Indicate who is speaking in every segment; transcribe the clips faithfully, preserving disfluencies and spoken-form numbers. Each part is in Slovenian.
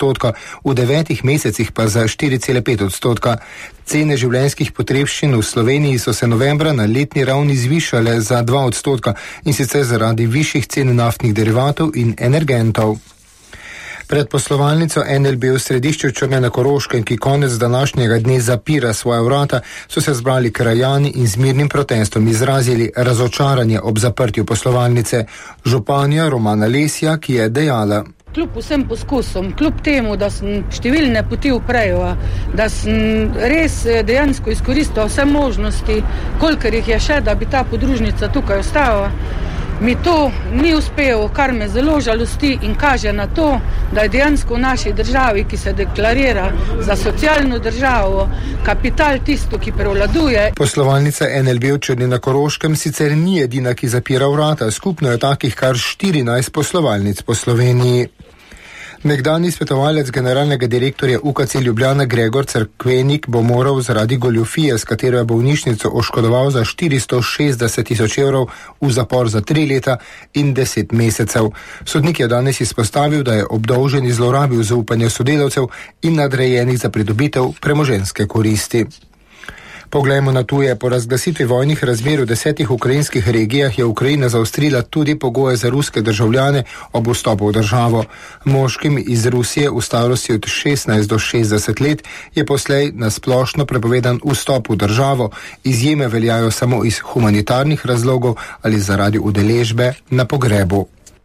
Speaker 1: odstotka, v devetih mesecih pa za štiri cele pet odstotka. Cene življenjskih potrebščin v Sloveniji so se novembra na letni ravni zvišale za dva odstotka in sicer zaradi višjih cen naftnih derivatov in energentov. Pred poslovalnico N L B v središču Črne na Koroškem, ki konec današnjega dne zapira svoja vrata, so se zbrali krajani in z mirnim protestom izrazili razočaranje ob zaprtju poslovalnice. Županja Romana Lesja, ki je dejala:
Speaker 2: Kljub vsem poskusom, kljub temu, da sem številne poti uprejela, da sem res dejansko izkoristila vse možnosti, kolikor jih je še, da bi ta podružnica tukaj ostala, mi to ni uspelo, kar me zelo žalosti in kaže na to, da je dejansko v naši državi, ki se deklarira za socialno državo, kapital tisto, ki prevladuje.
Speaker 1: Poslovalnica N L B v Črni na Koroškem sicer ni edina, ki zapira vrata. Skupno je takih kar štirinajst poslovalnic po Sloveniji. Nekdanji svetovalec generalnega direktorja U K C Ljubljana Gregor Cerkvenik bo moral zaradi goljufije, s katero je bolnišnico oškodoval za štiristo šestdeset tisoč evrov, v zapor za tri leta in deset mesecev. Sodnik je danes izpostavil, da je obdolženi zlorabil zaupanje sodelavcev in nadrejenih za pridobitev premoženjske koristi. Poglejmo na tuje. Po razglasitvi vojnih razmer v desetih ukrajinskih regijah je Ukrajina zaostrila tudi pogoje za ruske državljane ob vstopu v državo. Moškim iz Rusije v starosti od šestnajst do šestdeset let je poslej na splošno prepovedan vstop v državo. Izjeme veljajo samo iz humanitarnih razlogov ali zaradi udeležbe na pogrebu.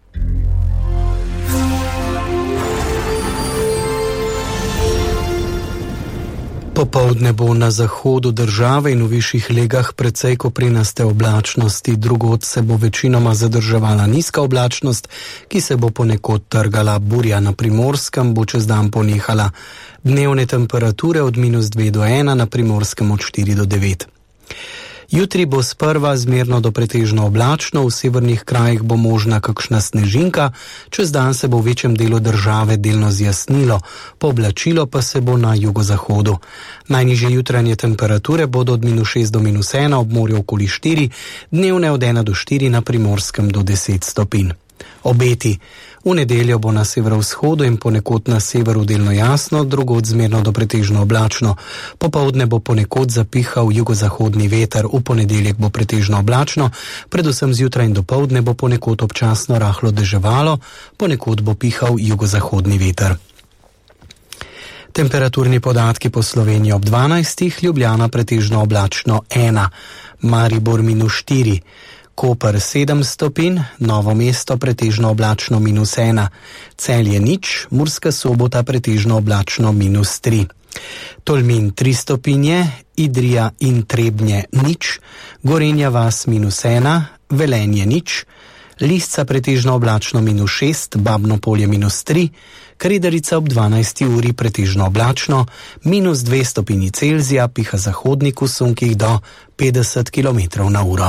Speaker 3: Popoldne bo na zahodu države in v višjih legah precej koprenaste oblačnosti, drugod se bo večinoma zadrževala nizka oblačnost, ki se bo ponekod trgala. Burja na Primorskem bo čez dan ponehala. Dnevne temperature od minus dve do ena, na Primorskem od štiri do devet. Jutri bo sprva zmerno do pretežno oblačno, v severnih krajih bo možna kakšna snežinka, čez dan se bo v večjem delu države delno zjasnilo, pooblačilo pa se bo na jugozahodu. Najnižje jutranje temperature bodo od minus šest do minus ena, ob morju okoli štiri, dnevne od ena do štiri, na Primorskem do deset stopinj. Obeti. V nedeljo bo na severovzhodu in ponekod na severu delno jasno, drugod zmerno do pretežno oblačno. Popoldne bo ponekod zapihal jugozahodni veter, v ponedeljek bo pretežno oblačno, predvsem zjutraj in dopoldne bo ponekod občasno rahlo deževalo, ponekod bo pihal jugozahodni veter. Temperaturni podatki po Sloveniji ob dvanajstih, Ljubljana pretežno oblačno ena, Maribor minus štiri, Koper sedem stopinj, Novo mesto pretežno oblačno minus ena, Celje nič, Murska Sobota pretežno oblačno minus tri. Tolmin tri stopinje, Idrija in Trebnje nič, Gorenja vas minus ena, Velenje nič, Lisca pretežno oblačno minus šest, Babno Polje minus tri, Kredarica ob dvanajsti uri pretežno oblačno, minus dve stopinji Celzija, piha zahodnik v sunkih do petdeset kilometrov na uro.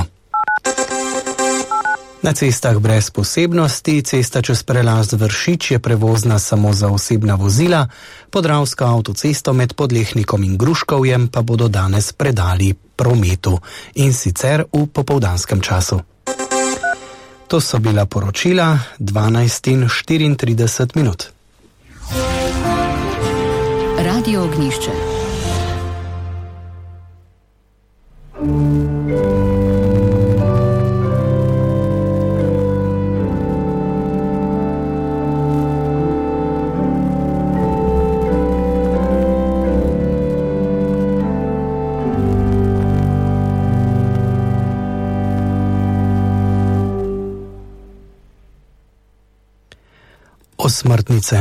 Speaker 3: Na cestah brez posebnosti, cesta čez prelaz Vršič je prevozna samo za osebna vozila, Podravsko avtocesto med Podlehnikom in Gruškovjem pa bodo danes predali prometu, in sicer v popoldanskem času. To so bila poročila dvanajst in štiriintrideset minut.
Speaker 4: Radio Ognjišče.
Speaker 3: Osmrtnice.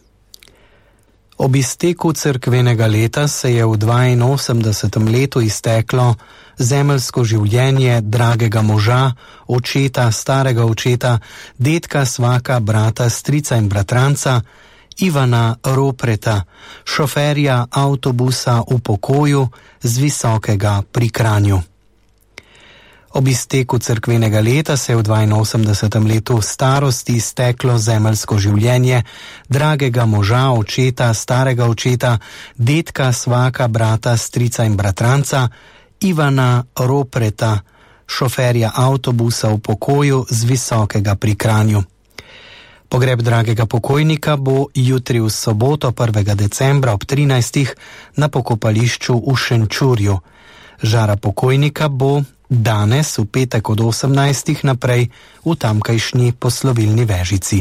Speaker 3: Ob izteku cerkvenega leta se je v dvainosemdesetem letu izteklo zemeljsko življenje dragega moža, očeta, starega očeta, dedka, svaka, brata, strica in bratranca, Ivana Ropreta, šoferja avtobusa v pokoju z Visokega pri Kranju. Ob izteku cerkvenega leta se je v dvainosemdesetem letu starosti izteklo zemeljsko življenje dragega moža, očeta, starega očeta, dedka, svaka, brata, strica in bratranca, Ivana Ropreta, šoferja avtobusa v pokoju z Visokega pri Kranju. Pogreb dragega pokojnika bo jutri v soboto prvega decembra ob trinajstih na pokopališču v Šenčurju. Žara pokojnika bo danes v petek od osemnajstih naprej v tamkajšnji poslovilni vežici.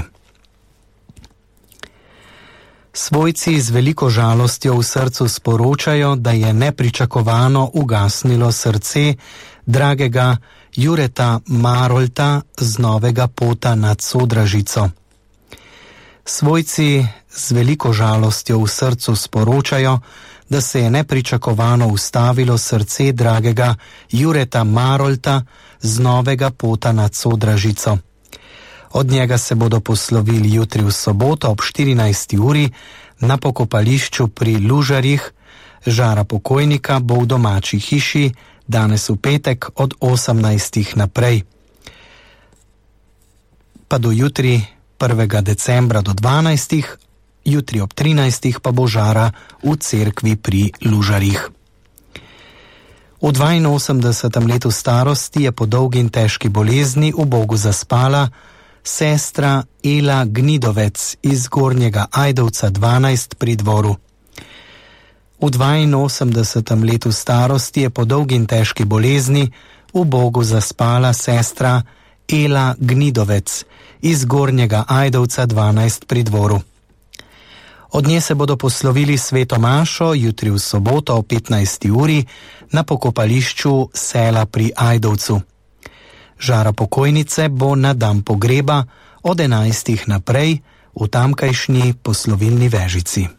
Speaker 3: Svojci z veliko žalostjo v srcu sporočajo, da je nepričakovano ugasnilo srce dragega Jureta Marolta z Novega Pota nad Sodražico. Svojci z veliko žalostjo v srcu sporočajo, da se je nepričakovano ustavilo srce dragega Jureta Marolta z Novega Pota nad Sodražico. Od njega se bodo poslovili jutri v soboto ob štirinajsti uri na pokopališču pri Lužarjih. Žara pokojnika bo v domači hiši danes v petek od osemnajstih naprej. Pa do jutri prvega decembra do dvanajstih, jutri ob trinajstih pa bo žara v cerkvi pri Lužarjih. V dvainosemdesetem letu starosti je po dolgi in težki bolezni v Bogu zaspala sestra Ela Gnidovec iz Gornjega Ajdovca dvanajst pri Dvoru. V dvainosemdesetem letu starosti je po dolgi in težki bolezni v Bogu zaspala sestra Ela Gnidovec iz Gornjega Ajdovca dvanajst pri Dvoru. Od nje se bodo poslovili sveto mašo jutri v soboto o petnajsti uri na pokopališču Sela pri Ajdovcu. Žara pokojnice bo na dan pogreba od enajstih naprej v tamkajšnji poslovilni vežici.